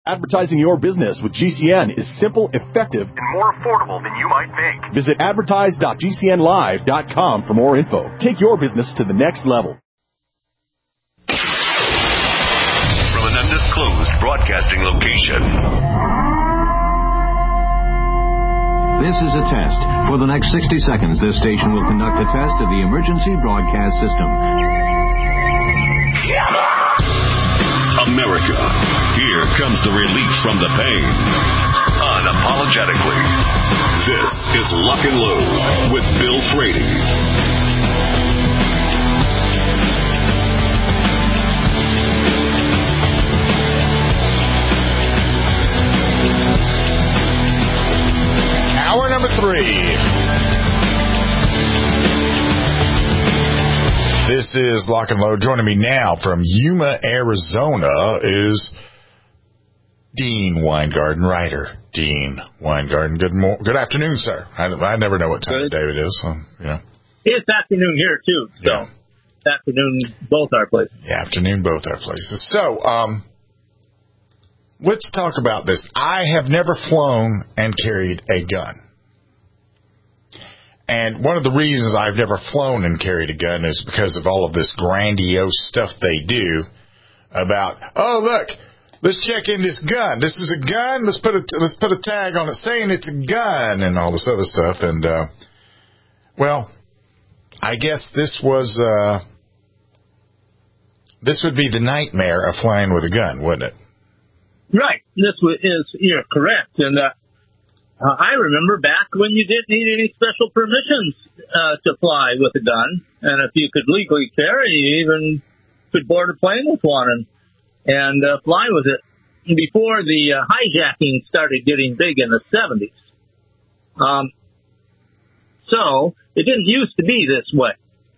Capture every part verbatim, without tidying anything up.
Advertising your business with G C N is simple, effective, and more affordable than you might think. Visit advertise dot g c n live dot com for more info. Take your business to the next level. From an undisclosed broadcasting location. This is a test. For the next sixty seconds, this station will conduct a test of the emergency broadcast system. America, here comes the relief from the pain. Unapologetically. This is Lock and Load with Bill Frady. Hour number three. This is Lock and Load. Joining me now from Yuma, Arizona is Dean Weingarten, writer. Dean Weingarten. Good mo- Good afternoon, sir. I, I never know what time Good. of day it is. So, you know. It's afternoon here, too. So, yeah. Afternoon, both our places. Yeah, afternoon, both our places. So, um, let's talk about this. I have never flown and carried a gun. And one of the reasons I've never flown and carried a gun is because of all of this grandiose stuff they do about, oh, look, let's check in this gun. This is a gun. Let's put a, let's put a tag on it saying it's a gun and all this other stuff. And, uh, well, I guess this was, uh, this would be the nightmare of flying with a gun, wouldn't it? Right. This is, you're correct. And, uh, Uh, I remember back when you didn't need any special permissions uh, to fly with a gun, and if you could legally carry, you even could board a plane with one and, and uh, fly with it. Before the uh, hijacking started getting big in the seventies. Um, so it didn't used to be this way.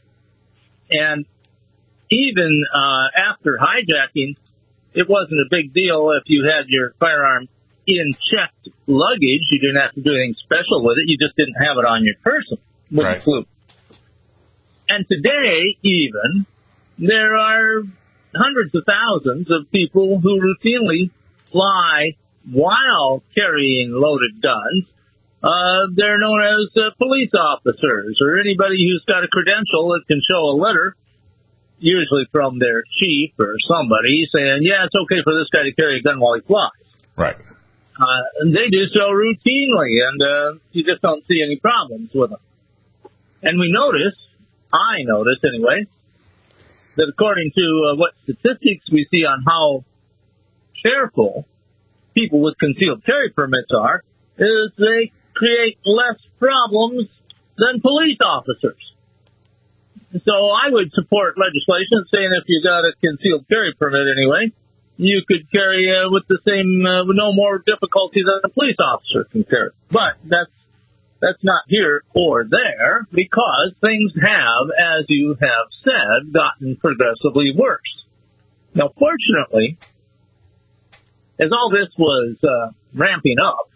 And even uh, after hijacking, it wasn't a big deal if you had your firearm in checked luggage. You didn't have to do anything special with it. You just didn't have it on your person when right. you flew. And today, even, there are hundreds of thousands of people who routinely fly while carrying loaded guns. Uh, they're known as uh, police officers or anybody who's got a credential that can show a letter, usually from their chief or somebody, saying, yeah, it's okay for this guy to carry a gun while he flies. Right. Uh, and they do so routinely, and uh, you just don't see any problems with them. And we notice, I notice anyway, that according to uh, what statistics we see on how careful people with concealed carry permits are, is they create less problems than police officers. So I would support legislation saying if you got a concealed carry permit anyway, you could carry uh, with the same, uh, with no more difficulty than a police officer can carry. But that's that's not here or there because things have, as you have said, gotten progressively worse. Now, fortunately, as all this was uh, ramping up,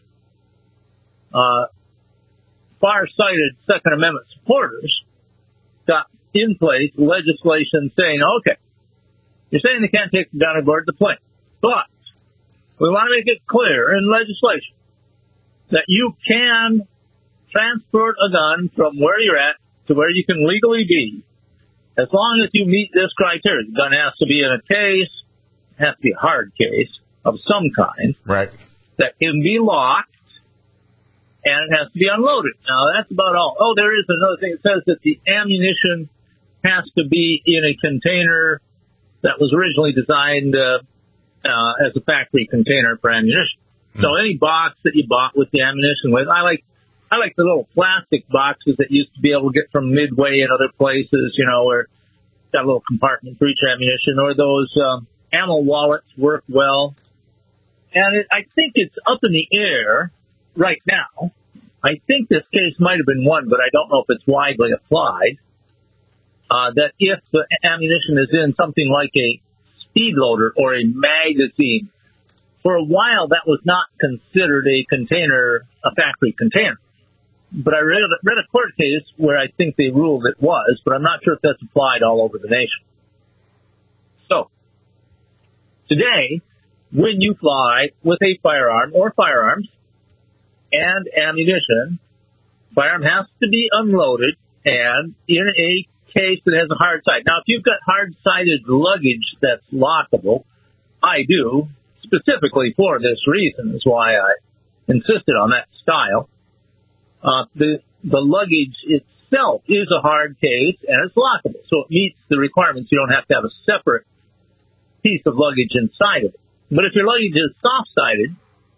uh, far-sighted Second Amendment supporters got in place legislation saying, okay, you're saying they can't take the gun aboard the plane, but we want to make it clear in legislation that you can transport a gun from where you're at to where you can legally be as long as you meet this criteria. The gun has to be in a case, it has to be a hard case of some kind, right, that can be locked, and it has to be unloaded. Now, that's about all. Oh, there is another thing. It says that the ammunition has to be in a container that was originally designed uh, uh, as a factory container for ammunition. Mm. So any box that you bought with the ammunition with, I like I like the little plastic boxes that used to be able to get from Midway and other places, you know, where it's got a little compartment for each ammunition, or those um, ammo wallets work well. And it, I think it's up in the air right now. I think this case might have been won, but I don't know if it's widely applied. Uh, that if the ammunition is in something like a speed loader or a magazine, for a while that was not considered a container, a factory container. But I read, read a court case where I think they ruled it was, but I'm not sure if that's applied all over the nation. So, today, when you fly with a firearm or firearms and ammunition, firearm has to be unloaded and in a case that has a hard side. Now, if you've got hard-sided luggage that's lockable, I do, specifically for this reason, is why I insisted on that style. Uh, the the luggage itself is a hard case and it's lockable, so it meets the requirements. You don't have to have a separate piece of luggage inside of it. But if your luggage is soft-sided,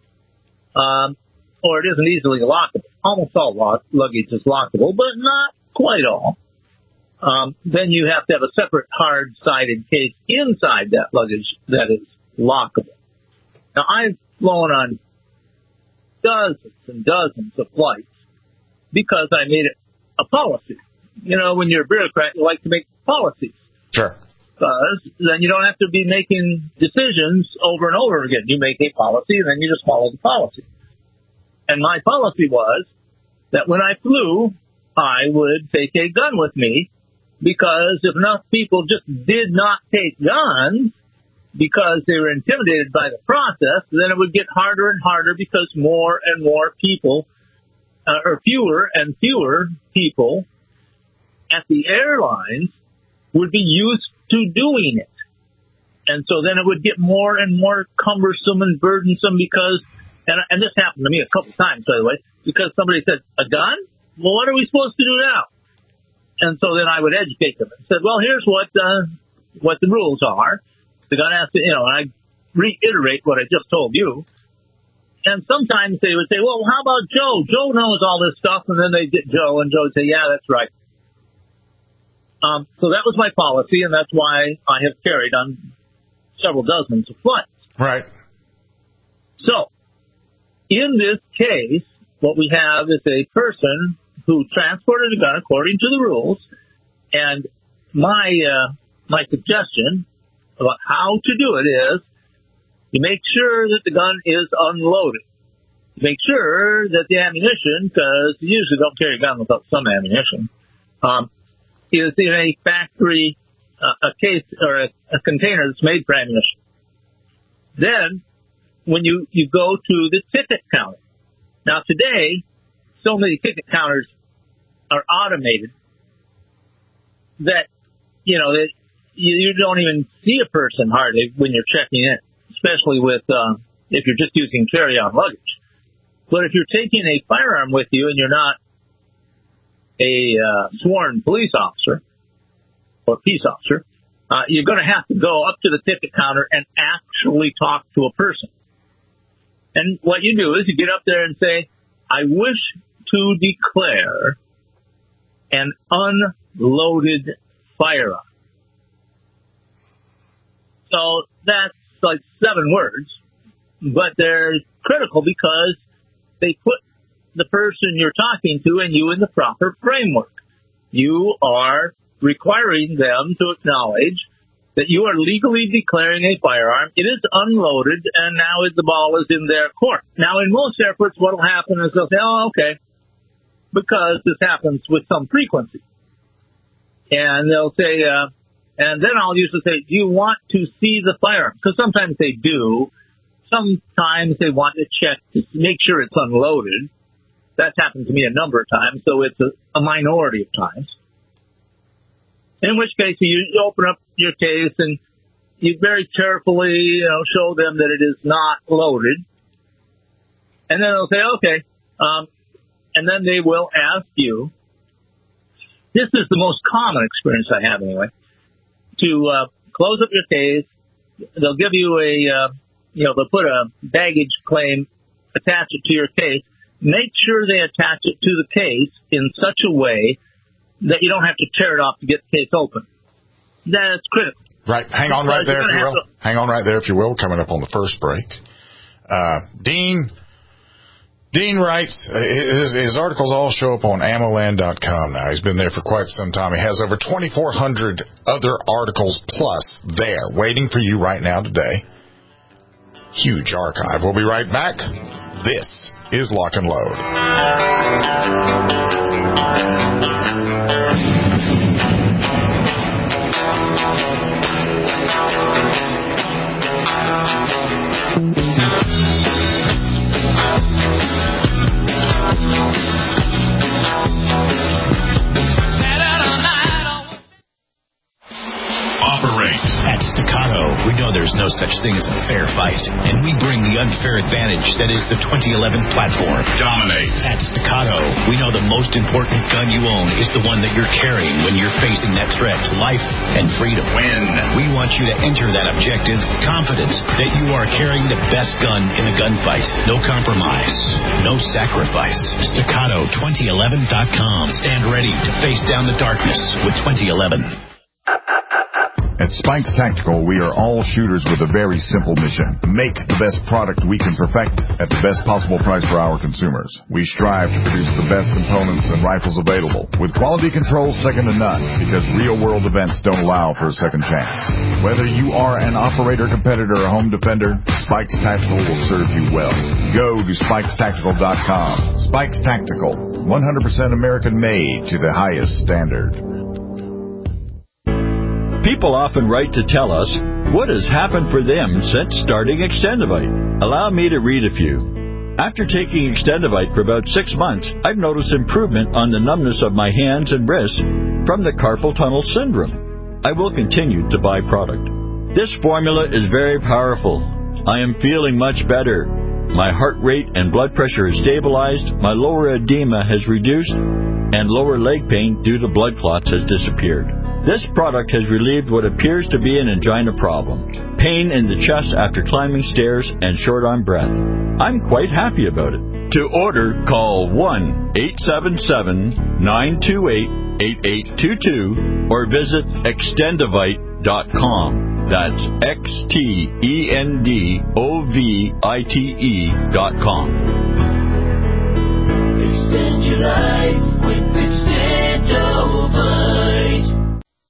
um, or it isn't easily lockable, almost all lock, luggage is lockable, but not quite all, um, then you have to have a separate hard-sided case inside that luggage that is lockable. Now, I've flown on dozens and dozens of flights because I made it a policy. You know, when you're a bureaucrat, you like to make policies. Sure. Because then you don't have to be making decisions over and over again. You make a policy, and then you just follow the policy. And my policy was that when I flew, I would take a gun with me, because if enough people just did not take guns because they were intimidated by the process, then it would get harder and harder because more and more people, uh, or fewer and fewer people at the airlines would be used to doing it. And so then it would get more and more cumbersome and burdensome because, and, and this happened to me a couple times, by the way, because somebody said, a gun? Well, what are we supposed to do now? And so then I would educate them and said, well, here's what, uh, what the rules are. The gun has to, you know, and I reiterate what I just told you. And sometimes they would say, well, how about Joe? Joe knows all this stuff. And then they'd get Joe, and Joe would say, yeah, that's right. Um, so that was my policy, and that's why I have carried on several dozens of flights. Right. So, in this case, what we have is a person who transported a gun according to the rules, and my uh, my suggestion about how to do it is you make sure that the gun is unloaded. You make sure that the ammunition, because you usually don't carry a gun without some ammunition, um, is in a factory, uh, a case or a, a container that's made for ammunition. Then, when you, you go to the ticket counter. Now, today, so many ticket counters are automated that, you know, that you, you don't even see a person hardly when you're checking in, especially with, uh, if you're just using carry-on luggage. But if you're taking a firearm with you and you're not a uh, sworn police officer or peace officer, uh, you're going to have to go up to the ticket counter and actually talk to a person. And what you do is you get up there and say, I wish to declare an unloaded firearm. So that's like seven words, but they're critical because they put the person you're talking to and you in the proper framework. You are requiring them to acknowledge that you are legally declaring a firearm. It is unloaded, and now the ball is in their court. Now, in most airports, what will happen is they'll say, oh, okay, because this happens with some frequency. And they'll say, uh, and then I'll usually say, do you want to see the firearm? Because sometimes they do. Sometimes they want to check to make sure it's unloaded. That's happened to me a number of times, so it's a, a minority of times. In which case, you open up your case and you very carefully, you know, show them that it is not loaded. And then they'll say, okay. Um, and then they will ask you, this is the most common experience I have anyway, to uh, close up your case. They'll give you a, uh, you know, they'll put a baggage claim, attach it to your case. Make sure they attach it to the case in such a way that you don't have to tear it off to get the case open. That's critical. Right. Hang on right there, if you will. To... Hang on right there, if you will. Coming up on the first break. Uh, Dean, Dean writes, his, his articles all show up on ammo land dot com now. He's been there for quite some time. He has over twenty-four hundred other articles plus there waiting for you right now today. Huge archive. We'll be right back. This is Lock and Load. such thing as a fair fight, and we bring the unfair advantage that is the twenty eleven platform. Dominate. At Staccato, we know the most important gun you own is the one that you're carrying when you're facing that threat to life and freedom. Win. We want you to enter that objective confident that you are carrying the best gun in the gunfight. No compromise. No sacrifice. Staccato twenty eleven dot com. Stand ready to face down the darkness with twenty eleven. At Spikes Tactical, we are all shooters with a very simple mission. Make the best product we can perfect at the best possible price for our consumers. We strive to produce the best components and rifles available, with quality control second to none, because real-world events don't allow for a second chance. Whether you are an operator, competitor, or home defender, Spikes Tactical will serve you well. Go to spikes tactical dot com. Spikes Tactical, one hundred percent American-made to the highest standard. People often write to tell us what has happened for them since starting Extendivite. Allow me to read a few. After taking Extendivite for about six months, I've noticed improvement on the numbness of my hands and wrists from the carpal tunnel syndrome. I will continue to buy product. This formula is very powerful. I am feeling much better. My heart rate and blood pressure is stabilized, my lower edema has reduced, and lower leg pain due to blood clots has disappeared. This product has relieved what appears to be an angina problem, pain in the chest after climbing stairs, and short on breath. I'm quite happy about it. To order, call one eight seven seven, nine two eight, eight eight two two or visit extendivite dot com. That's X T E N D O V I T E dot com. Extend your life with Extendivite.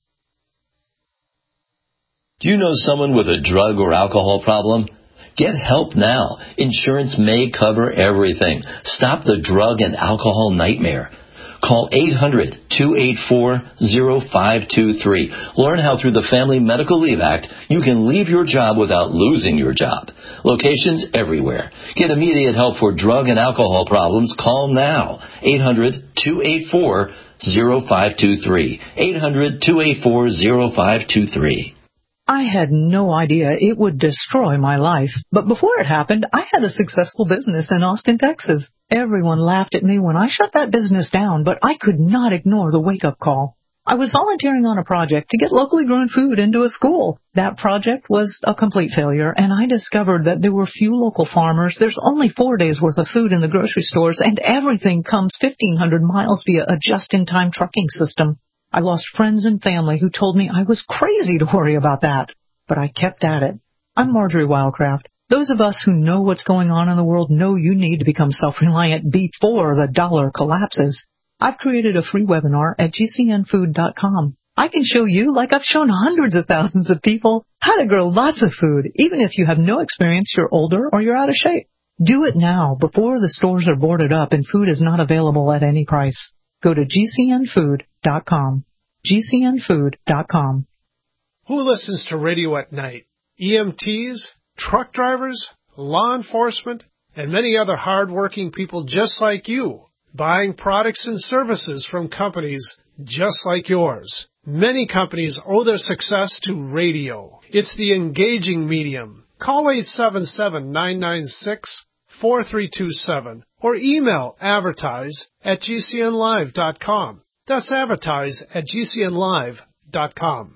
Do you know someone with a drug or alcohol problem? Get help now. Insurance may cover everything. Stop the drug and alcohol nightmare. Call eight hundred, two eight four, zero five two three. Learn how through the Family Medical Leave Act you can leave your job without losing your job. Locations everywhere. Get immediate help for drug and alcohol problems. Call now. eight hundred, two eight four, zero five two three. eight hundred, two eight four, zero five two three. I had no idea it would destroy my life. But before it happened, I had a successful business in Austin, Texas. Everyone laughed at me when I shut that business down, but I could not ignore the wake-up call. I was volunteering on a project to get locally grown food into a school. That project was a complete failure, and I discovered that there were few local farmers. There's only four days' worth of food in the grocery stores, and everything comes fifteen hundred miles via a just-in-time trucking system. I lost friends and family who told me I was crazy to worry about that, but I kept at it. I'm Marjorie Wildcraft. Those of us who know what's going on in the world know you need to become self-reliant before the dollar collapses. I've created a free webinar at G C N food dot com. I can show you, like I've shown hundreds of thousands of people, how to grow lots of food, even if you have no experience, you're older, or you're out of shape. Do it now, before the stores are boarded up and food is not available at any price. Go to G C N food dot com. G C N food dot com. Who listens to radio at night? E M Ts, truck drivers, law enforcement, and many other hard-working people just like you, buying products and services from companies just like yours. Many companies owe their success to radio. It's the engaging medium. Call eight seven seven, nine nine six, four three two seven or email advertise at G C N live dot com. That's advertise at G C N live dot com.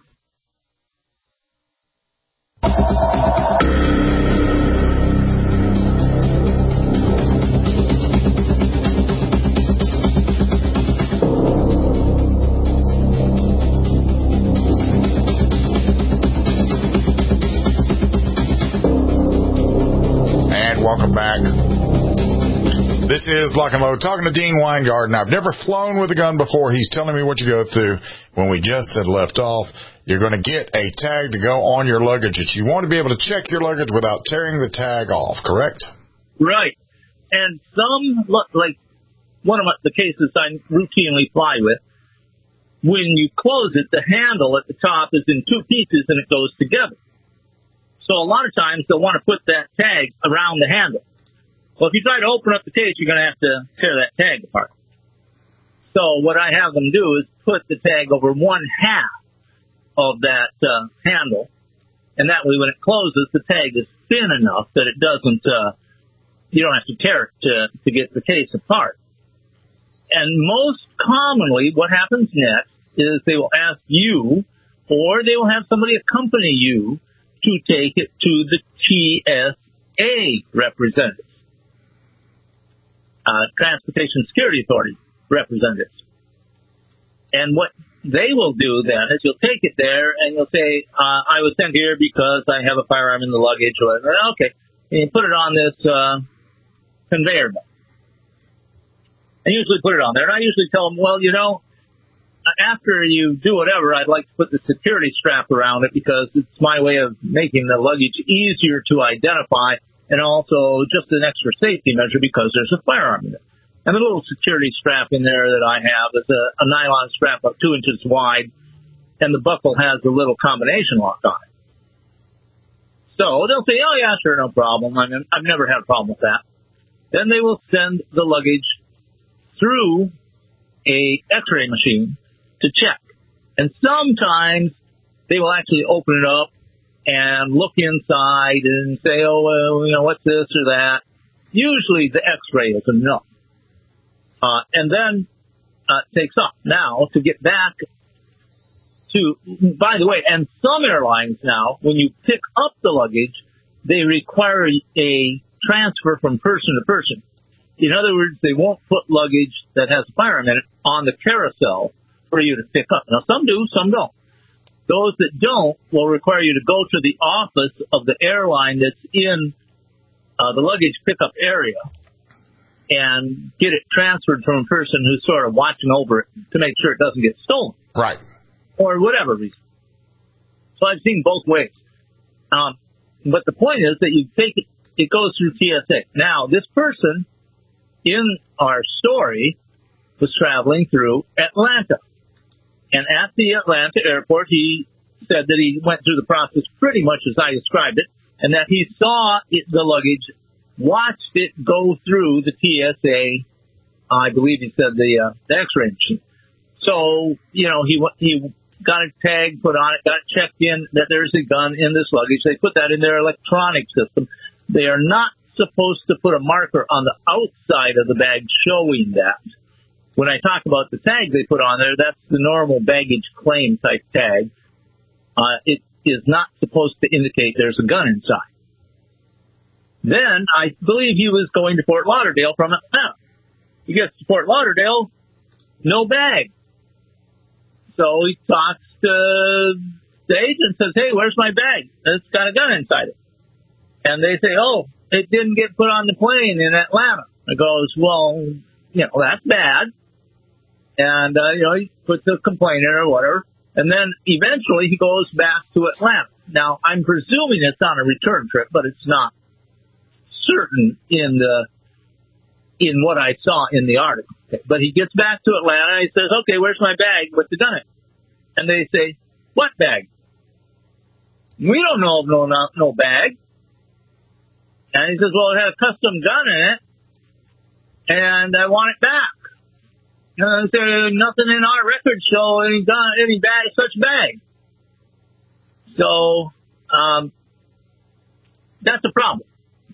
And welcome back. This is Lock and Load, talking to Dean Weingarten. I've never flown with a gun before. He's telling me what you go through. When we just had left off, you're going to get a tag to go on your luggage. That you want to be able to check your luggage without tearing the tag off, correct? Right. And some, like one of the cases I routinely fly with, when you close it, the handle at the top is in two pieces and it goes together. So a lot of times they'll want to put that tag around the handle. Well, if you try to open up the case, you're going to have to tear that tag apart. So what I have them do is put the tag over one half of that uh, handle, And that way, when it closes, the tag is thin enough that it doesn't, uh, you don't have to tear it to, to get the case apart. And most commonly, what happens next is they will ask you, or they will have somebody accompany you to take it to the T S A representatives, uh, Transportation Security Authority representatives. And what they will do then is you'll take it there and you'll say, uh, I was sent here because I have a firearm in the luggage or whatever. Okay. And you put it on this, uh, conveyor belt. I usually put it on there, and I usually tell them, well, you know, after you do whatever, I'd like to put the security strap around it because it's my way of making the luggage easier to identify and also just an extra safety measure because there's a firearm in it. And the little security strap in there that I have is a, a nylon strap about two inches wide, and the buckle has a little combination lock on it. So they'll say, oh, yeah, sure, no problem. I mean, I've never had a problem with that. Then they will send the luggage through a X-ray machine to check. And sometimes they will actually open it up and look inside and say, oh, well, you know, what's this or that. Usually the X-ray is enough. Uh, and then uh, it takes off. Now, to get back to, by the way, and some airlines now, when you pick up the luggage, they require a transfer from person to person. In other words, they won't put luggage that has a firearm in it on the carousel for you to pick up. Now, some do, some don't. Those that don't will require you to go to the office of the airline that's in uh, the luggage pickup area and get it transferred from a person who's sort of watching over it to make sure it doesn't get stolen. Right. Or whatever reason. So I've seen both ways. Um, but the point is that you take it, it goes through T S A. Now, this person in our story was traveling through Atlanta. And at the Atlanta airport, he said that he went through the process pretty much as I described it, and that he saw it, the luggage, watched it go through the T S A, I believe he said the, uh, the X-ray machine. So, you know, he he got a tag put on it, got checked in that there's a gun in this luggage. They put that in their electronic system. They are not supposed to put a marker on the outside of the bag showing that. When I talk about the tag they put on there, that's the normal baggage claim type tag. Uh, it is not supposed to indicate there's a gun inside. Then I believe he was going to Fort Lauderdale from Atlanta. He gets to Fort Lauderdale, no bag. So he talks to the agent, says, hey, where's my bag? It's got a gun inside it. And they say, oh, it didn't get put on the plane in Atlanta. It goes, well, you know, that's bad. And, uh, you know, he puts a complaint in or whatever. And then eventually he goes back to Atlanta. Now, I'm presuming it's on a return trip, but it's not certain in the in what I saw in the article. Okay. But he gets back to Atlanta and he says, okay, where's my bag with the gun in it? And they say, what bag? We don't know of no, no, no bag. And he says, well, it had a custom gun in it, and I want it back. And there's nothing in our records show any gun, any bag, such bag. So, um, that's a problem.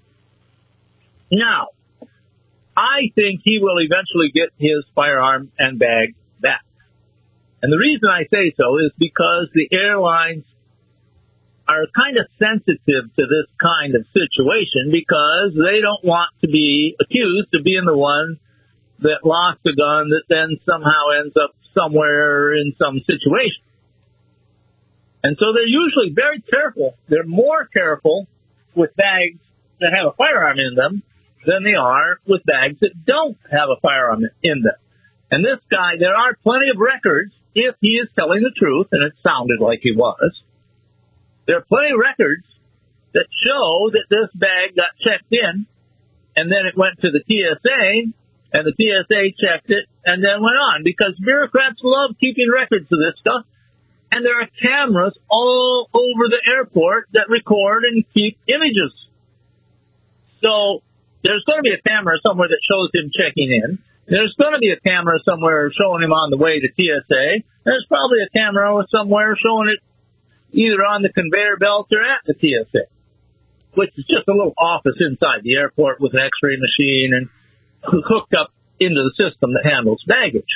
Now, I think he will eventually get his firearm and bag back. And the reason I say so is because the airlines are kind of sensitive to this kind of situation because they don't want to be accused of being the one that lost a gun that then somehow ends up somewhere in some situation. And so they're usually very careful. They're more careful with bags that have a firearm in them than they are with bags that don't have a firearm in them. And this guy, there are plenty of records, if he is telling the truth, and it sounded like he was. There are plenty of records that show that this bag got checked in, and then it went to the T S A, and the T S A checked it, and then went on, because bureaucrats love keeping records of this stuff, and there are cameras all over the airport that record and keep images. So there's going to be a camera somewhere that shows him checking in. There's going to be a camera somewhere showing him on the way to T S A. There's probably a camera somewhere showing it either on the conveyor belt or at the T S A, which is just a little office inside the airport with an X-ray machine and hooked up into the system that handles baggage.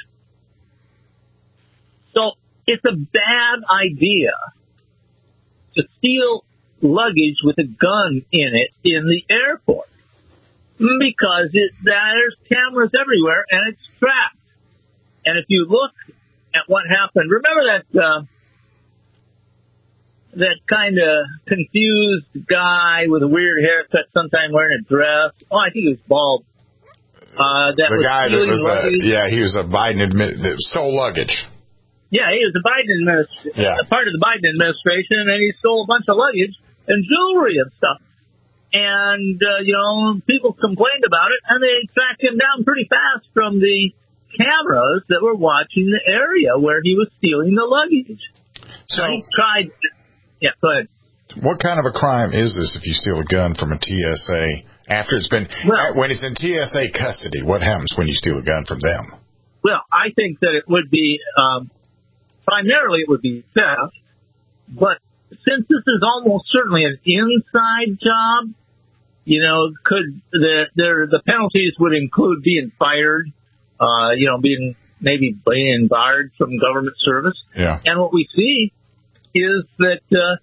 So it's a bad idea to steal luggage with a gun in it in the airport because it, there's cameras everywhere and it's tracked. And if you look at what happened, remember that uh, that kind of confused guy with a weird haircut, sometime wearing a dress. Oh, I think he was bald. Uh, that the was guy that was, uh, luggage. yeah, he was a Biden admi- that stole luggage. Yeah, he was a Biden administration, yeah. part of the Biden administration, and he stole a bunch of luggage and jewelry and stuff. And, uh, you know, people complained about it, and they tracked him down pretty fast from the cameras that were watching the area where he was stealing the luggage. So he tried. Yeah, go ahead. What kind of a crime is this if you steal a gun from a T S A after it's been well, when it's in T S A custody? What happens when you steal a gun from them? Well, I think that it would be um, primarily it would be theft, but since this is almost certainly an inside job, you know, could the the, the penalties would include being fired, uh, you know, being maybe being barred from government service. Yeah. And what we see is that uh,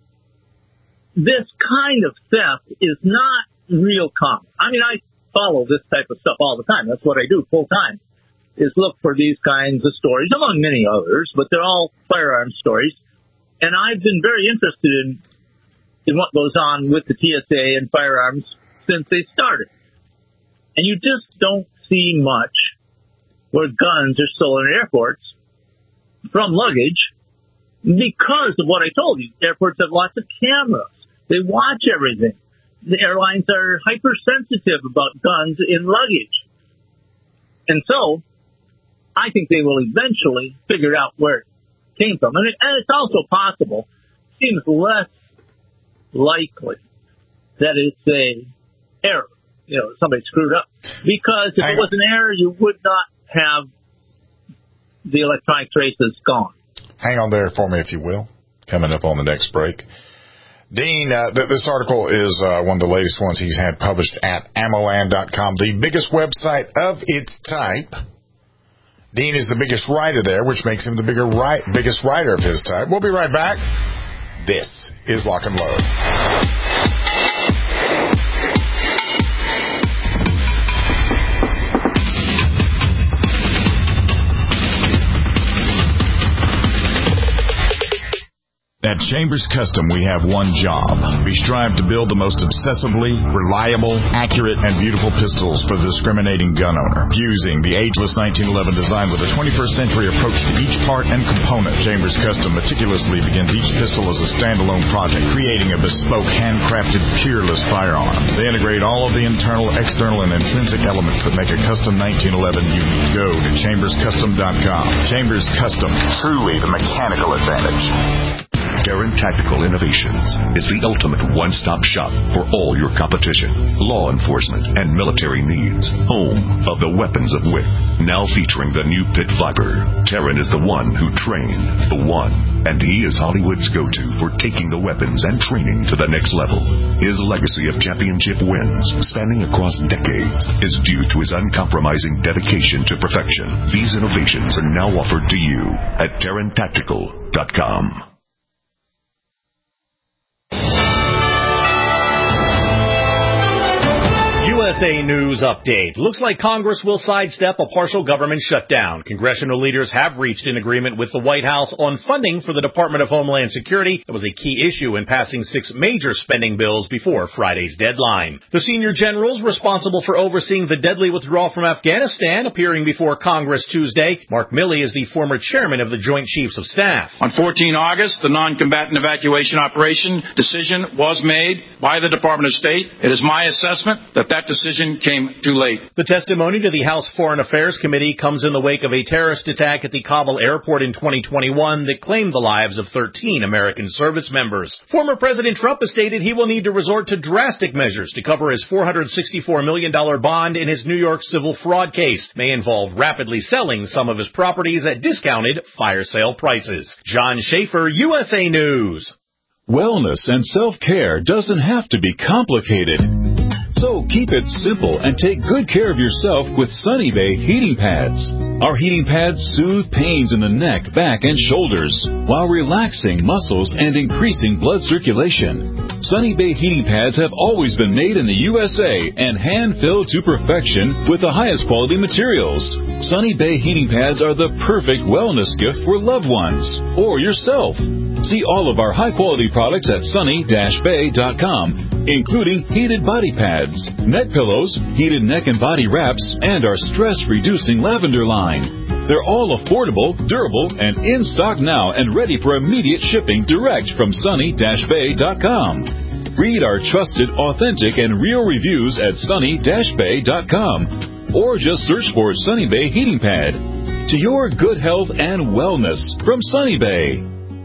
this kind of theft is not real common. I mean, I follow this type of stuff all the time. That's what I do full time, is look for these kinds of stories, among many others, but they're all firearm stories. And I've been very interested in in what goes on with the T S A and firearms since they started. And you just don't see much where guns are stolen in airports from luggage because of what I told you. Airports have lots of cameras. They watch everything. The airlines are hypersensitive about guns in luggage. And so I think they will eventually figure out where it came from. And, it, and it's also possible, seems less likely that it's a error. You know, somebody screwed up. Because if it was an error, you would not have the electronic traces gone. Hang on there for me, if you will. Coming up on the next break. Dean, uh, th- this article is uh, one of the latest ones he's had published at ammoland dot com, the biggest website of its type. Dean is the biggest writer there, which makes him the bigger ri- biggest writer of his type. We'll be right back. This is Lock and Load. At Chambers Custom, we have one job. We strive to build the most obsessively reliable, accurate, and beautiful pistols for the discriminating gun owner, fusing the ageless nineteen eleven design with a twenty-first century approach to each part and component. Chambers Custom meticulously begins each pistol as a standalone project, creating a bespoke, handcrafted, peerless firearm. They integrate all of the internal, external, and intrinsic elements that make a custom nineteen eleven unique. Go to chambers custom dot com. Chambers Custom, truly the mechanical advantage. Terran Tactical Innovations is the ultimate one-stop shop for all your competition, law enforcement, and military needs. Home of the weapons of W I C. Now featuring the new Pit Viper. Terran is the one who trained the one, and he is Hollywood's go-to for taking the weapons and training to the next level. His legacy of championship wins, spanning across decades, is due to his uncompromising dedication to perfection. These innovations are now offered to you at Terran Tactical dot com. U S A News Update. Looks like Congress will sidestep a partial government shutdown. Congressional leaders have reached an agreement with the White House on funding for the Department of Homeland Security. That was a key issue in passing six major spending bills before Friday's deadline. The senior generals responsible for overseeing the deadly withdrawal from Afghanistan appearing before Congress Tuesday. Mark Milley is the former chairman of the Joint Chiefs of Staff. On the fourteenth of August, the non-combatant evacuation operation decision was made by the Department of State. It is my assessment that that decision decision came too late. The testimony to the House Foreign Affairs Committee comes in the wake of a terrorist attack at the Kabul airport in twenty twenty-one that claimed the lives of thirteen American service members. Former President Trump has stated he will need to resort to drastic measures to cover his four hundred sixty-four million dollars bond in his New York civil fraud case. May involve rapidly selling some of his properties at discounted fire sale prices. John Schaefer, U S A News. Wellness and self-care doesn't have to be complicated. So keep it simple and take good care of yourself with Sunny Bay heating pads. Our heating pads soothe pains in the neck, back, and shoulders while relaxing muscles and increasing blood circulation. Sunny Bay heating pads have always been made in the U S A and hand-filled to perfection with the highest quality materials. Sunny Bay heating pads are the perfect wellness gift for loved ones or yourself. See all of our high-quality products at sunny dash bay dot com, including heated body pads, neck pillows, heated neck and body wraps, and our stress-reducing lavender line. They're all affordable, durable, and in stock now and ready for immediate shipping direct from sunny dash bay dot com. Read our trusted, authentic, and real reviews at sunny dash bay dot com or just search for Sunny Bay Heating Pad. To your good health and wellness from Sunny Bay.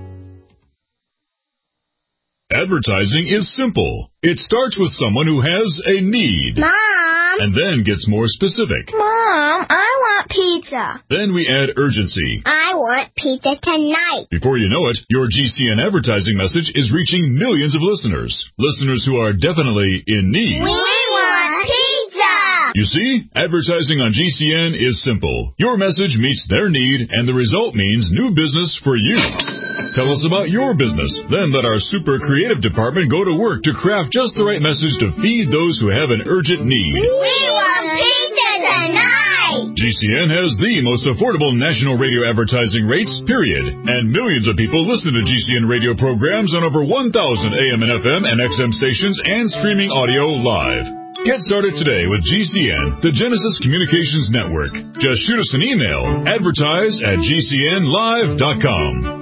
Advertising is simple. It starts with someone who has a need. Mom! And then gets more specific. Mom, I want pizza. Then we add urgency. I want pizza tonight. Before you know it, your G C N advertising message is reaching millions of listeners. Listeners who are definitely in need. We want pizza! You see, advertising on G C N is simple. Your message meets their need, and the result means new business for you. Tell us about your business. Then let our super creative department go to work to craft just the right message to feed those who have an urgent need. We want pizza tonight! G C N has the most affordable national radio advertising rates, period. And millions of people listen to G C N radio programs on over one thousand A M and F M and X M stations and streaming audio live. Get started today with G C N, the Genesis Communications Network. Just shoot us an email, advertise at G C N live dot com.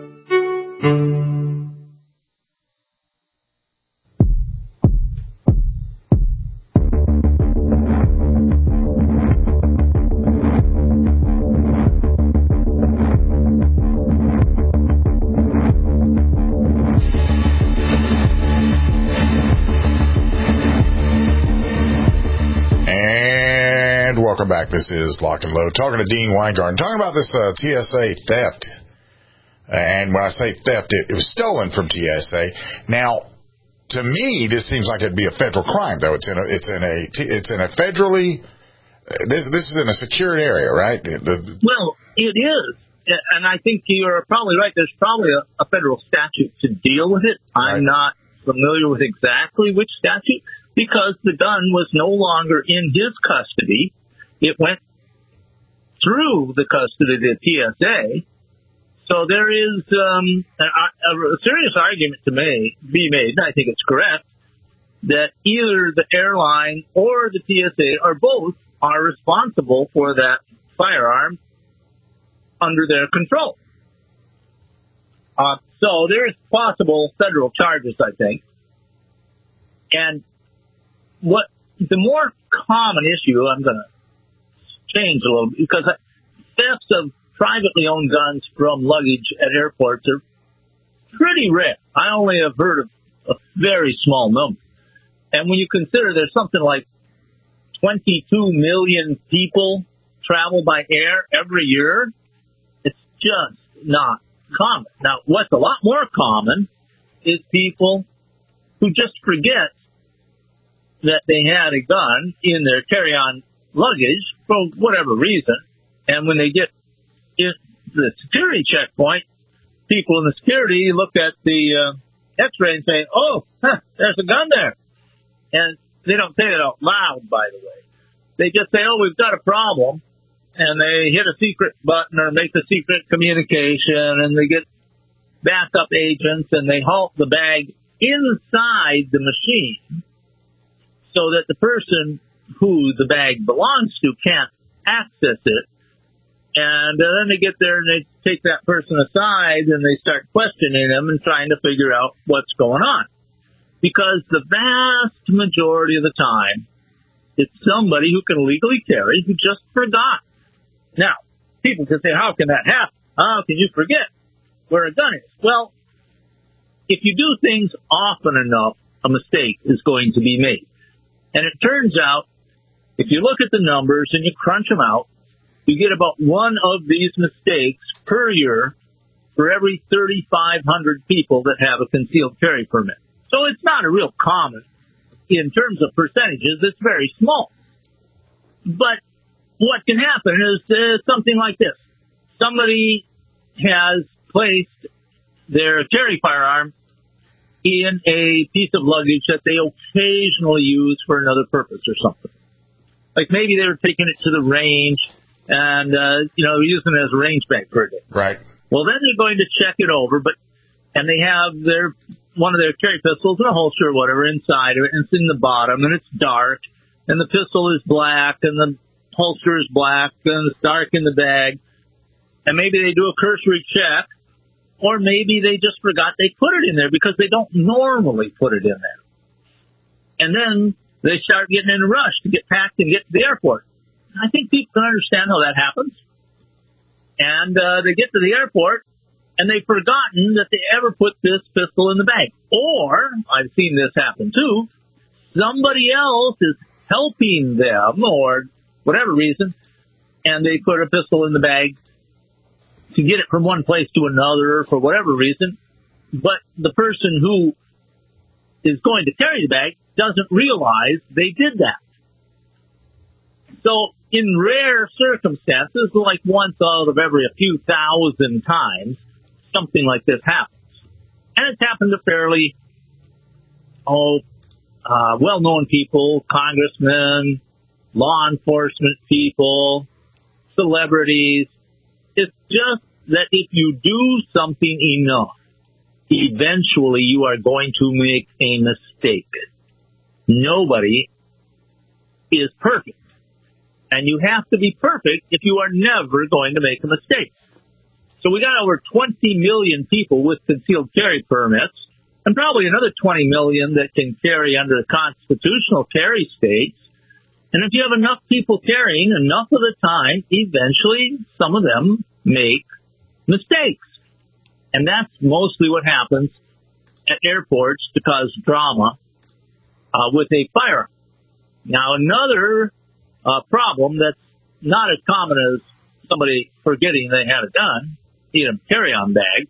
And welcome back. This is Lock and Load. Talking to Dean Weingarten. Talking about this uh, T S A theft. And when I say theft, it, it was stolen from T S A. Now, to me, this seems like it'd be a federal crime, though. It's in a, it's in a, it's in a federally, this, this is in a secured area, right? The, well, it is. And I think you're probably right. There's probably a, a federal statute to deal with it. I'm right. not familiar with exactly which statute, because the gun was no longer in his custody. It went through the custody of the T S A. So there is um, a, a serious argument to may, be made, and I think it's correct, that either the airline or the T S A or both are responsible for that firearm under their control. Uh, so there's possible federal charges, I think. And what the more common issue, I'm going to change a little bit, because thefts of privately owned guns from luggage at airports are pretty rare. I only have heard of a very small number. And when you consider there's something like twenty-two million people travel by air every year, it's just not common. Now, what's a lot more common is people who just forget that they had a gun in their carry-on luggage for whatever reason. And when they get in the security checkpoint, people in the security look at the uh, X-ray and say, oh, huh, there's a gun there. And they don't say it out loud, by the way. They just say, oh, we've got a problem. And they hit a secret button or make a secret communication, and they get backup agents, and they halt the bag inside the machine so that the person who the bag belongs to can't access it. And uh, then they get there and they take that person aside and they start questioning them and trying to figure out what's going on. Because the vast majority of the time, It's somebody who can legally carry who just forgot. Now, people can say, how can that happen? How can you forget where a gun is? Well, if you do things often enough, a mistake is going to be made. And it turns out, if you look at the numbers and you crunch them out, you get about one of these mistakes per year for every thirty-five hundred people that have a concealed carry permit. So it's not a real common. In terms of percentages, it's very small. But what can happen is uh, something like this. Somebody has placed their carry firearm in a piece of luggage that they occasionally use for another purpose or something. Like maybe they were taking it to the range and, uh, you know, using it as a range bag for a day. Right. Well, then they're going to check it over, but and they have their one of their carry pistols in a holster or whatever inside of it, and it's in the bottom, and it's dark, and the pistol is black, and the holster is black, and it's dark in the bag, and maybe they do a cursory check, or maybe they just forgot they put it in there because they don't normally put it in there. And then they start getting in a rush to get packed and get to the airport. I think people can understand how that happens. And uh, they get to the airport, and they've forgotten that they ever put this pistol in the bag. Or, I've seen this happen too, somebody else is helping them, or whatever reason, and they put a pistol in the bag to get it from one place to another for whatever reason, but the person who is going to carry the bag doesn't realize they did that. So, in rare circumstances, like once out of every a few thousand times, something like this happens. And it's happened to fairly, oh, uh, well-known people, congressmen, law enforcement people, celebrities. It's just that if you do something enough, eventually you are going to make a mistake. Nobody is perfect. And you have to be perfect if you are never going to make a mistake. So we got over twenty million people with concealed carry permits, and probably another twenty million that can carry under the constitutional carry states. And if you have enough people carrying enough of the time, eventually some of them make mistakes. And that's mostly what happens at airports to cause drama uh, with a firearm. Now, another uh, problem that's not as common as somebody forgetting they had a gun in a carry-on bag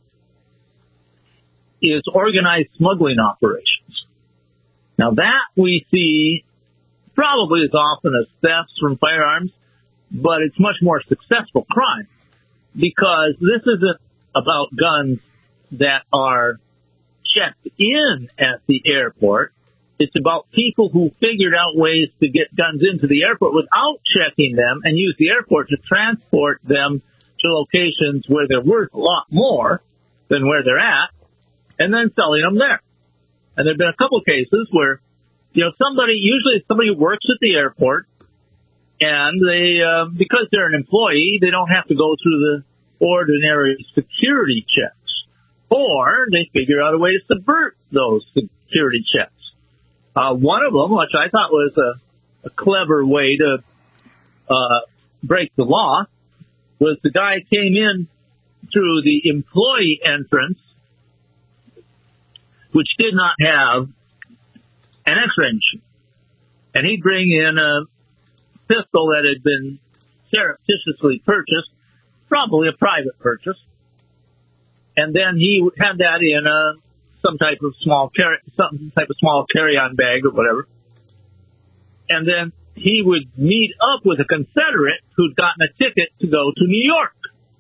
is organized smuggling operations. Now, that we see probably as often as thefts from firearms, but it's much more successful crime because this isn't about guns that are checked in at the airport. It's about people who figured out ways to get guns into the airport without checking them and use the airport to transport them to locations where they're worth a lot more than where they're at, and then selling them there. And there have been a couple of cases where, you know, somebody, usually it's somebody who works at the airport, and they, uh, because they're an employee, they don't have to go through the ordinary security checks. Or they figure out a way to subvert those security checks. Uh, one of them, which I thought was a, a clever way to uh, break the law, was the guy came in through the employee entrance, which did not have an X-ray machine. And he'd bring in a pistol that had been surreptitiously purchased, probably a private purchase. And then he had that in a some type of small carry, some type of small carry-on bag or whatever. And then he would meet up with a Confederate who'd gotten a ticket to go to New York.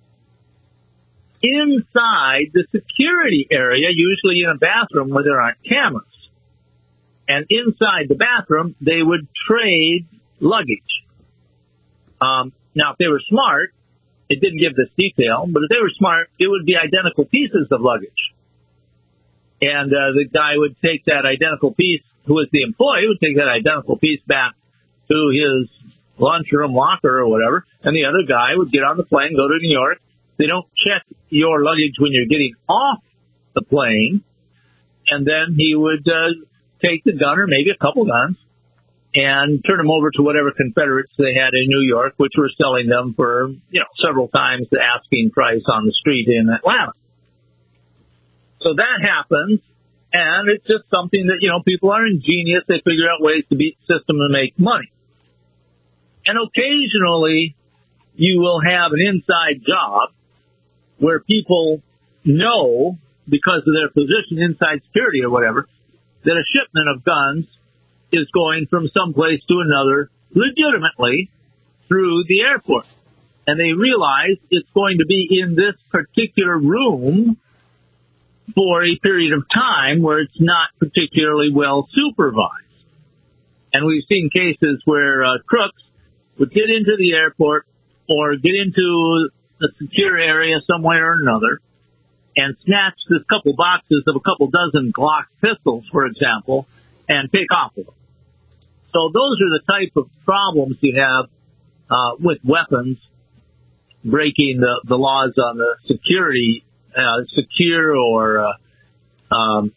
Inside the security area, usually in a bathroom where there aren't cameras. And inside the bathroom, they would trade luggage. Um, now, if they were smart, it didn't give this detail, but if they were smart, it would be identical pieces of luggage. And uh, the guy would take that identical piece, who was the employee, would take that identical piece back to his lunchroom locker or whatever, and the other guy would get on the plane, go to New York. They don't check your luggage when you're getting off the plane, and then he would uh, take the gun or maybe a couple guns and turn them over to whatever Confederates they had in New York, which were selling them for, you know, several times the asking price on the street in Atlanta. So that happens, and it's just something that, you know, people are ingenious. They figure out ways to beat the system and make money. And occasionally you will have an inside job where people know, because of their position inside security or whatever, that a shipment of guns is going from someplace to another legitimately through the airport. And they realize it's going to be in this particular room for a period of time where it's not particularly well supervised. And we've seen cases where uh, crooks would get into the airport or get into a secure area somewhere or another and snatch this couple boxes of a couple dozen Glock pistols, for example, and take off with them. So those are the type of problems you have uh, with weapons, breaking the, the laws on the security, uh, secure or uh, um,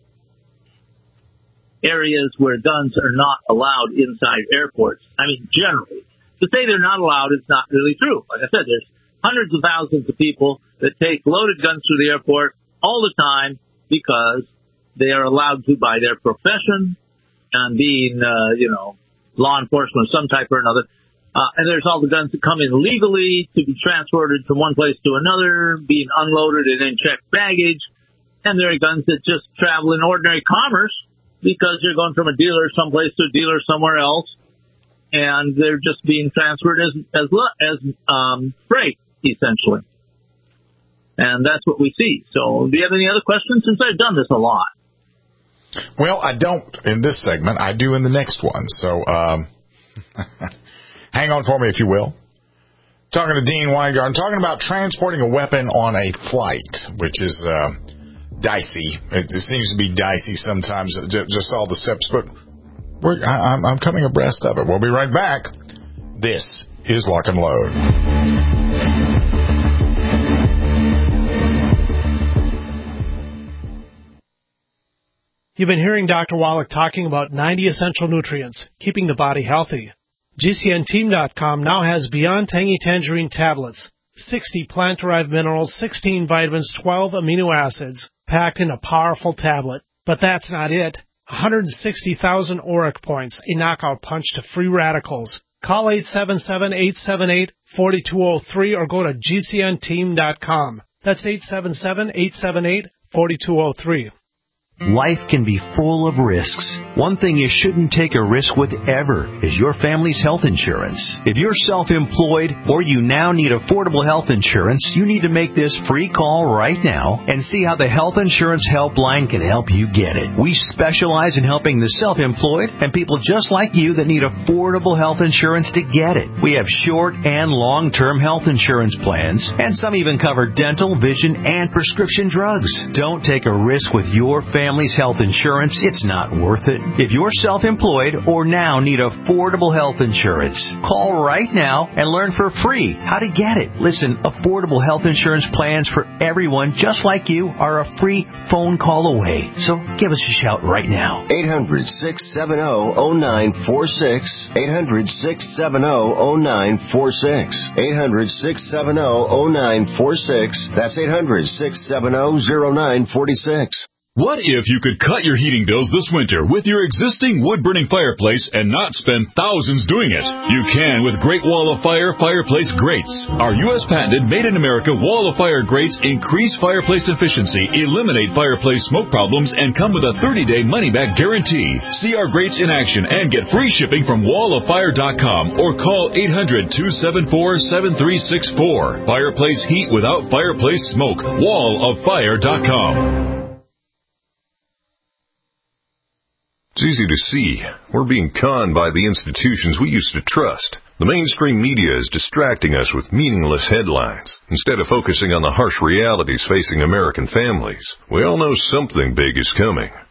areas where guns are not allowed inside airports. I mean, generally. To say they're not allowed is not really true. Like I said, there's hundreds of thousands of people that take loaded guns through the airport all the time because they are allowed to by their profession and being, uh, you know, law enforcement of some type or another. Uh, and there's all the guns that come in legally to be transported from one place to another, being unloaded and in checked baggage. And there are guns that just travel in ordinary commerce because they're going from a dealer someplace to a dealer somewhere else, and they're just being transferred as as as um, freight, essentially. And that's what we see. So do you have any other questions? Since I've done this a lot. Well, I don't in this segment. I do in the next one. So um, hang on for me, if you will. Talking to Dean Weingarten, talking about transporting a weapon on a flight, which is uh, dicey. It, it seems to be dicey sometimes, just all the steps. But we're, I, I'm, I'm coming abreast of it. We'll be right back. This is Lock and Load. You've been hearing Doctor Wallach talking about ninety essential nutrients, keeping the body healthy. G C N team dot com now has Beyond Tangy Tangerine tablets, sixty plant-derived minerals, sixteen vitamins, twelve amino acids, packed in a powerful tablet. But that's not it. one hundred sixty thousand auric points, a knockout punch to free radicals. Call eight seven seven, eight seven eight, four two zero three or go to G C N team dot com. That's eight seven seven, eight seven eight, four two zero three. Life can be full of risks. One thing you shouldn't take a risk with ever is your family's health insurance. If you're self-employed or you now need affordable health insurance, you need to make this free call right now and see how the Health Insurance Helpline can help you get it. We specialize in helping the self-employed and people just like you that need affordable health insurance to get it. We have short and long-term health insurance plans, and some even cover dental, vision, and prescription drugs. Don't take a risk with your family. Family's health insurance, it's not worth it. If you're self-employed or now need affordable health insurance, call right now and learn for free how to get it. Listen, affordable health insurance plans for everyone just like you are a free phone call away. So give us a shout right now. eight hundred, six seven zero, zero nine four six. eight hundred, six seven zero, zero nine four six. eight hundred, six seven zero, zero nine four six. That's eight hundred, six seven zero, zero nine four six. What if you could cut your heating bills this winter with your existing wood-burning fireplace and not spend thousands doing it? You can with Great Wall of Fire fireplace grates. Our U S patented made-in-America Wall of Fire grates increase fireplace efficiency, eliminate fireplace smoke problems, and come with a thirty-day money-back guarantee. See our grates in action and get free shipping from wall of fire dot com or call eight hundred, two seven four, seven three six four. Fireplace heat without fireplace smoke. wall of fire dot com. It's easy to see. We're being conned by the institutions we used to trust. The mainstream media is distracting us with meaningless headlines instead of focusing on the harsh realities facing American families. We all know something big is coming.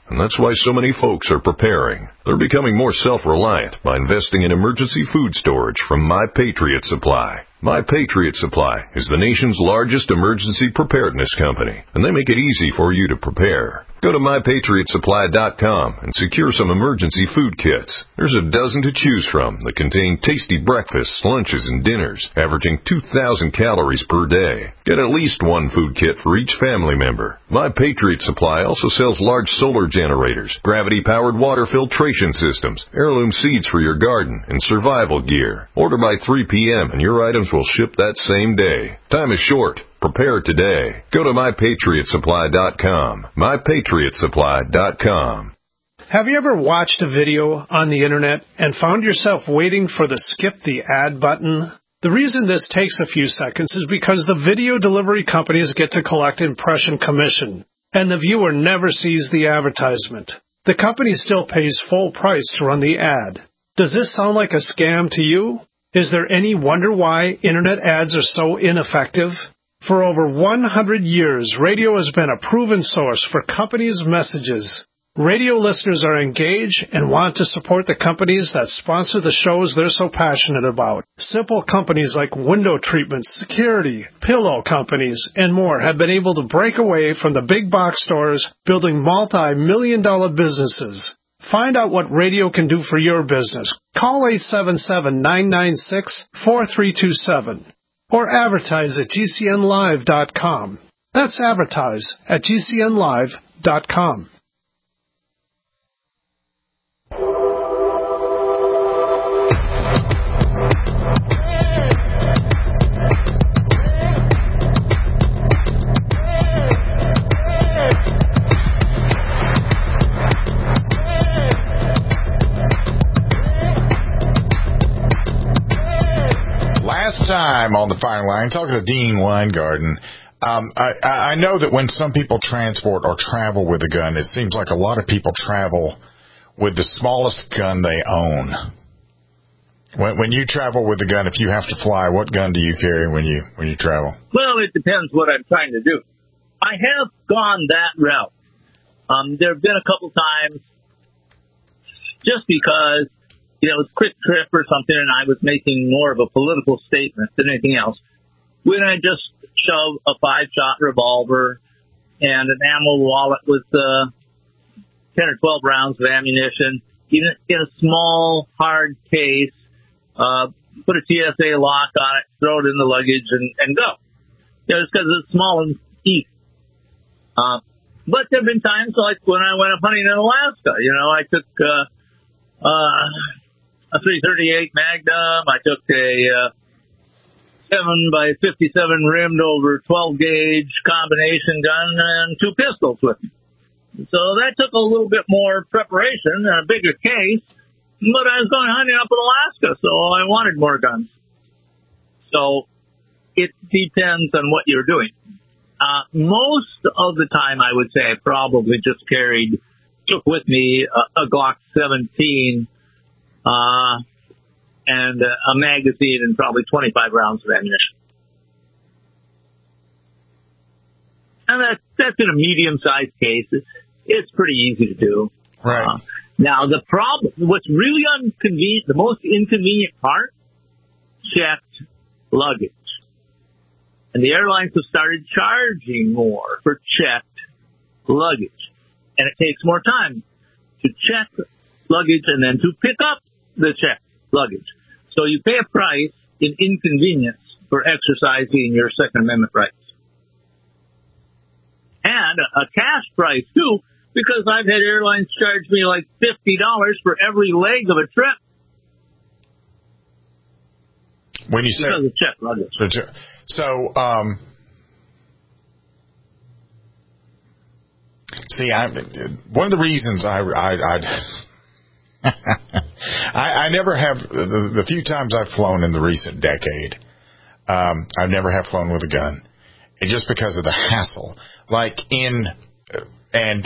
and that's why so many folks are preparing. They're becoming more self-reliant by investing in emergency food storage from My Patriot Supply. My Patriot Supply is the nation's largest emergency preparedness company, and they make it easy for you to prepare. Go to my patriot supply dot com and secure some emergency food kits. There's a dozen to choose from that contain tasty breakfasts, lunches, and dinners, averaging two thousand calories per day. Get at least one food kit for each family member. My Patriot Supply also sells large solar generators, gravity-powered water filtration systems, heirloom seeds for your garden, and survival gear. Order by three p.m. and your items will ship that same day. Time is short. Prepare today. Go to my patriot supply dot com. my patriot supply dot com. Have you ever watched a video on the internet and found yourself waiting for the skip the ad button? The reason this takes a few seconds is because the video delivery companies get to collect impression commission, and the viewer never sees the advertisement. The company still pays full price to run the ad. Does this sound like a scam to you? Is there any wonder why internet ads are so ineffective? For over one hundred years, radio has been a proven source for companies' messages. Radio listeners are engaged and want to support the companies that sponsor the shows they're so passionate about. Simple companies like window treatments, security, pillow companies, and more have been able to break away from the big box stores, building multi-million dollar businesses. Find out what radio can do for your business. Call eight seven seven, nine nine six, four three two seven or advertise at G C N live dot com. That's advertise at G C N live dot com. Time on the fire line, talking to Dean Weingarten. Um, I, I know that when some people transport or travel with a gun, it seems like a lot of people travel with the smallest gun they own. When, when you travel with a gun, if you have to fly, what gun do you carry when you when you travel? Well, it depends what I'm trying to do. I have gone that route. Um, there have been a couple times just because, you know, it was a quick trip or something, and I was making more of a political statement than anything else. When I just shove a five-shot revolver and an ammo wallet with uh, ten or twelve rounds of ammunition in a, in a small, hard case, uh, put a T S A lock on it, throw it in the luggage, and, and go. You know, just because it's small and easy. Uh, but there have been times, like when I went up hunting in Alaska, you know, I took... Uh, uh, a three thirty-eight Magnum. I took a uh, seven by fifty-seven rimmed over twelve gauge combination gun and two pistols with me. So that took a little bit more preparation and a bigger case, but I was going hunting up in Alaska, so I wanted more guns. So it depends on what you're doing. Uh, most of the time, I would say I probably just carried, took with me a, a Glock seventeen, Uh, and uh, a magazine and probably twenty-five rounds of ammunition. And that, that's in a medium-sized case. It's, it's pretty easy to do. Right. Uh, now, the problem, what's really inconvenient, the most inconvenient part, checked luggage. And the airlines have started charging more for checked luggage. And it takes more time to check luggage and then to pick up the checked luggage. So you pay a price in inconvenience for exercising your Second Amendment rights. And a, a cash price, too, because I've had airlines charge me like fifty dollars for every leg of a trip. When you say... Because of checked luggage. So, um... See, I, one of the reasons I... I, I I, I never have, the, the few times I've flown in the recent decade, um, I've never have flown with a gun. And just because of the hassle. Like in, and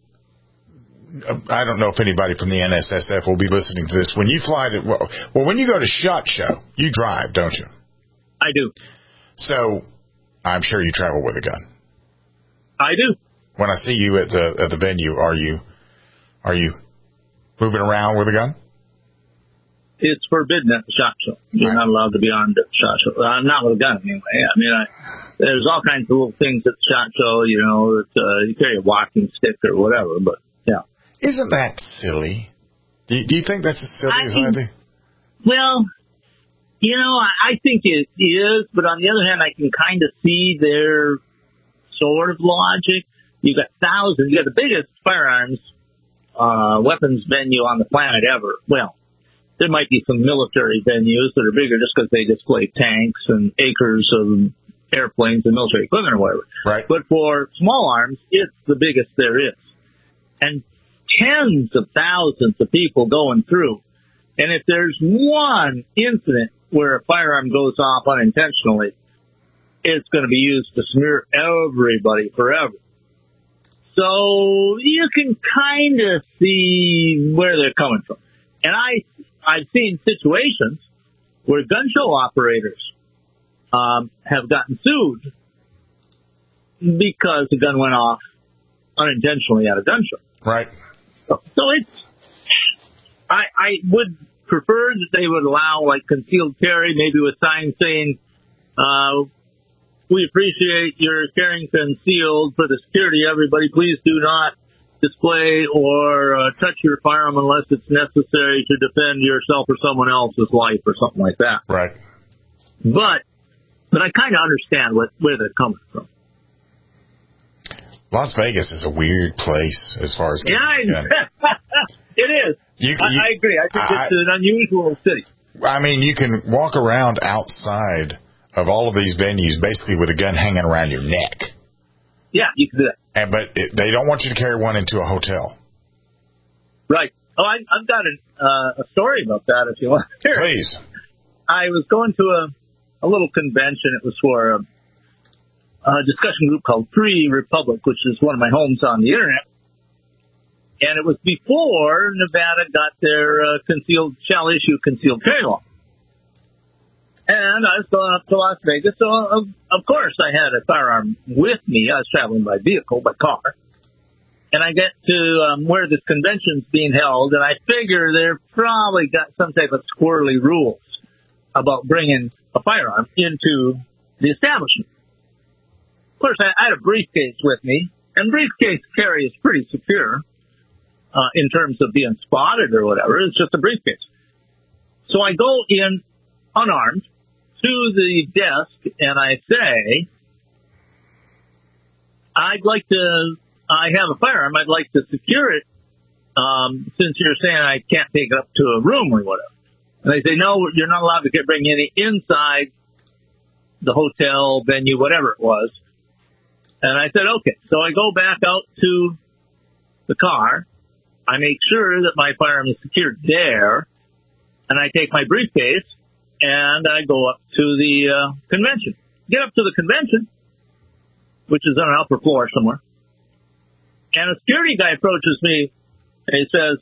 I don't know if anybody from the N S S F will be listening to this. When you fly to, well, well when you go to SHOT Show, you drive, don't you? I do. So, I'm sure you travel with a gun. I do. When I see you at the at the venue, are you Are you moving around with a gun? It's forbidden at the SHOT Show. You're right. Not allowed to be armed at the SHOT Show. Uh, not with a gun, anyway. I mean, I, there's all kinds of little things at the SHOT Show, you know, that uh, you carry a walking stick or whatever, but, yeah. Isn't that silly? Do you, do you think that's as silly I as think, I do? Well, you know, I, I think it is, but on the other hand, I can kind of see their sort of logic. You've got thousands. You got the biggest firearms uh, weapons venue on the planet ever. Well, there might be some military venues that are bigger just because they display tanks and acres of airplanes and military equipment or whatever. Right. But for small arms, it's the biggest there is. And tens of thousands of people going through. And if there's one incident where a firearm goes off unintentionally, it's going to be used to smear everybody forever. So you can kind of see where they're coming from. And I, I've seen situations where gun show operators um, have gotten sued because the gun went off unintentionally at a gun show. Right. So, so it's, I, I would prefer that they would allow like concealed carry, maybe with signs saying, uh, we appreciate your carrying concealed for the security. Everybody, please do not display or uh, touch your firearm unless it's necessary to defend yourself or someone else's life or something like that. Right. But, but I kind of understand what, where they're coming from. Las Vegas is a weird place as far as yeah, it is. You, I, you, I agree. I think I, it's an unusual city. I mean, you can walk around outside of all of these venues basically with a gun hanging around your neck. Yeah, you can do that. And, but it, they don't want you to carry one into a hotel. Right. Oh, I, I've got a, uh, a story about that if you want to hear. Please. I was going to a, a little convention. It was for a, a discussion group called Free Republic, which is one of my homes on the internet. And it was before Nevada got their uh, concealed, shall issue concealed carry law. And I was going up to Las Vegas, so of, of course I had a firearm with me. I was traveling by vehicle, by car. And I get to um, where this convention's being held, and I figure they've probably got some type of squirrely rules about bringing a firearm into the establishment. Of course, I, I had a briefcase with me, and briefcase carry is pretty secure uh, in terms of being spotted or whatever. It's just a briefcase. So I go in unarmed to the desk, and I say, I'd like to, I have a firearm, I'd like to secure it, um, since you're saying I can't take it up to a room or whatever. And they say, no, you're not allowed to get, bring any inside the hotel, venue, whatever it was. And I said, okay. So I go back out to the car. I make sure that my firearm is secured there, and I take my briefcase, and I go up to the uh, convention. Get up to the convention, which is on an upper floor somewhere, and a security guy approaches me, and he says,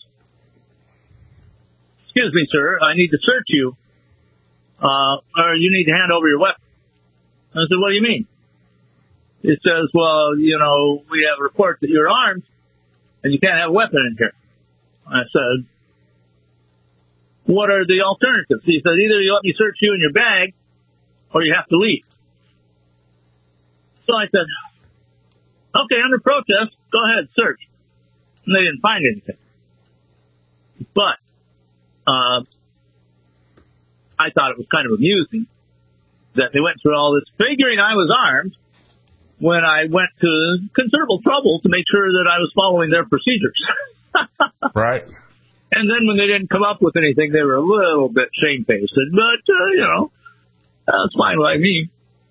excuse me, sir, I need to search you, uh, or you need to hand over your weapon. And I said, what do you mean? He says, well, you know, we have a report that you're armed, and you can't have a weapon in here. I said, what are the alternatives? He said, either you let me search you in your bag, or you have to leave. So I said, okay, under protest, go ahead, search. And they didn't find anything. But uh, I thought it was kind of amusing that they went through all this, figuring I was armed, when I went to considerable trouble to make sure that I was following their procedures. Right. And then when they didn't come up with anything, they were a little bit shamefaced. But, uh, you know, that's fine by me.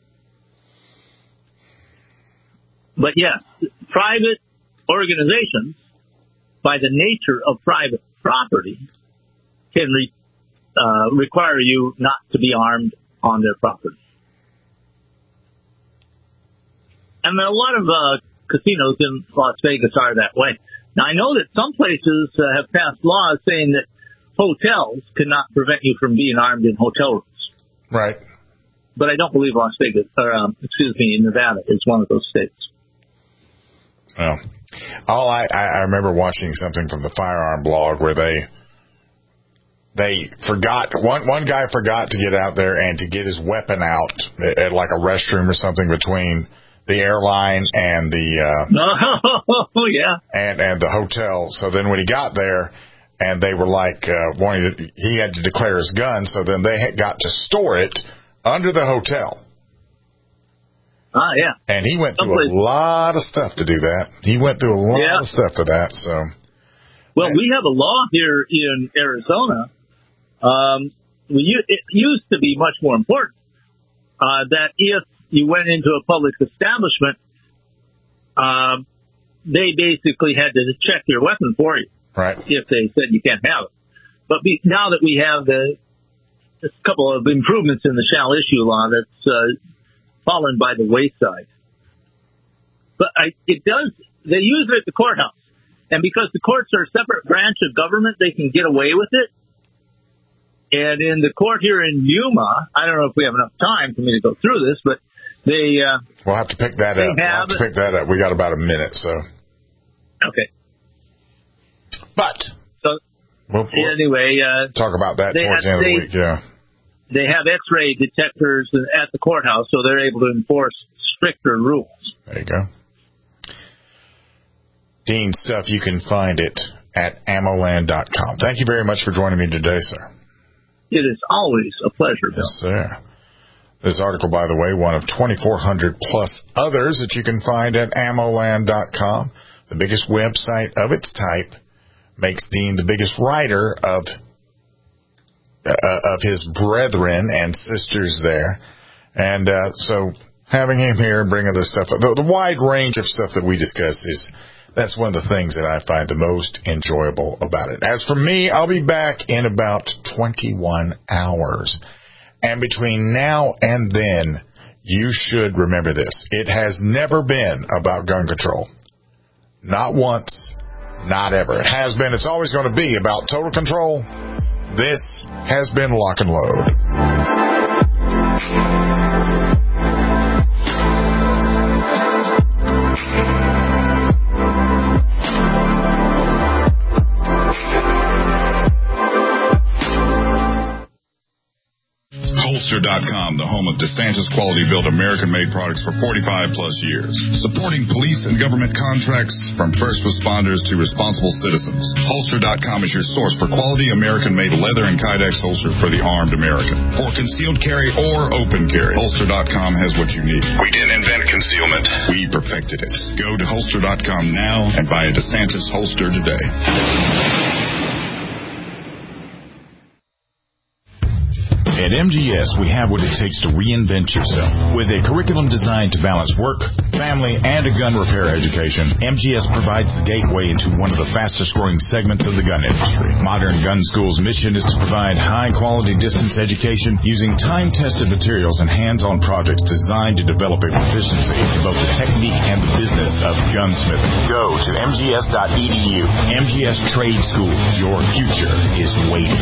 But, yes, private organizations, by the nature of private property, can re- uh, require you not to be armed on their property. And a lot of uh, casinos in Las Vegas are that way. Now, I know that some places uh, have passed laws saying that hotels cannot prevent you from being armed in hotel rooms. Right. But I don't believe Las Vegas, or um, excuse me, Nevada is one of those states. Well, All I, I remember watching something from the Firearm blog where they they forgot one one guy forgot to get out there and to get his weapon out at, at like a restroom or something between the airline and the uh, oh yeah and and the hotel. So then when he got there, and they were like uh, wanting to, he had to declare his gun. So then they had got to store it under the hotel. Ah, yeah. And he went through a lot of stuff to do that. He went through a lot yeah. of stuff for that. So, well, and, we have a law here in Arizona. Um, we, it used to be much more important uh, that if you went into a public establishment, um, they basically had to check your weapon for you. Right. If they said you can't have it. But be, now that we have the a couple of improvements in the shall issue law, that's uh, fallen by the wayside. But I, it does, they use it at the courthouse. And because the courts are a separate branch of government, they can get away with it. And in the court here in Yuma, I don't know if we have enough time for me to go through this, but they... Uh, we'll have to pick that up. We'll have to pick that up. We got about a minute, so... Okay. But... So, we'll, we'll anyway... Uh, talk about that towards have, the end they, of the week, yeah. They have X-ray detectors at the courthouse, so they're able to enforce stricter rules. There you go. Dean, stuff, you can find it at ammoland dot com. Thank you very much for joining me today, sir. It is always a pleasure, Bill. Yes, sir. This article, by the way, one of twenty-four hundred plus others that you can find at ammoland dot com, the biggest website of its type, makes Dean the biggest writer of Uh, of his brethren and sisters there. And uh, so having him here and bringing this stuff, the, the wide range of stuff that we discuss is, that's one of the things that I find the most enjoyable about it. As for me, I'll be back in about twenty-one hours. And between now and then, you should remember this. It has never been about gun control. Not once, not ever. It has been, it's always going to be about total control. This has been Lock and Load. Holster dot com, the home of DeSantis quality-built American-made products for forty-five plus years. Supporting police and government contracts from first responders to responsible citizens. Holster dot com is your source for quality American-made leather and Kydex holsters for the armed American. For concealed carry or open carry, Holster dot com has what you need. We didn't invent concealment. We perfected it. Go to Holster dot com now and buy a DeSantis holster today. At M G S, we have what it takes to reinvent yourself. With a curriculum designed to balance work, family, and a gun repair education, M G S provides the gateway into one of the fastest-growing segments of the gun industry. Modern Gun School's mission is to provide high-quality distance education using time-tested materials and hands-on projects designed to develop a proficiency in both the technique and the business of gunsmithing. Go to M G S dot E D U. M G S Trade School. Your future is waiting.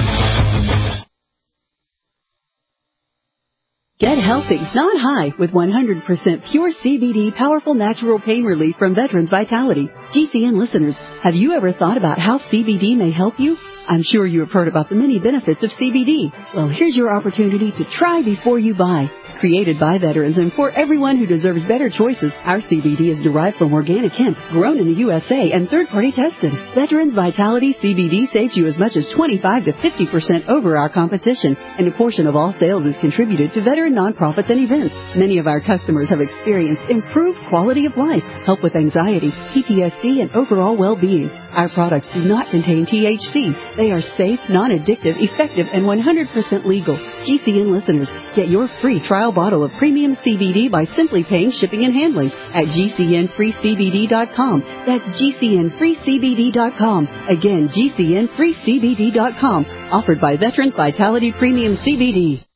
Get healthy, not high, with one hundred percent pure C B D powerful natural pain relief from Veterans Vitality. G C N listeners, have you ever thought about how C B D may help you? I'm sure you have heard about the many benefits of C B D. Well, here's your opportunity to try before you buy. Created by veterans and for everyone who deserves better choices, our C B D is derived from organic hemp, grown in the U S A and third-party tested. Veterans Vitality C B D saves you as much as twenty-five to fifty percent over our competition, and a portion of all sales is contributed to veteran nonprofits and events. Many of our customers have experienced improved quality of life, help with anxiety, P T S D, and overall well-being. Our products do not contain T H C. They are safe, non-addictive, effective, and one hundred percent legal. G C N listeners, get your free trial bottle of premium C B D by simply paying shipping and handling at G C N free C B D dot com. That's G C N free C B D dot com. Again, G C N free C B D dot com. Offered by Veterans Vitality Premium C B D.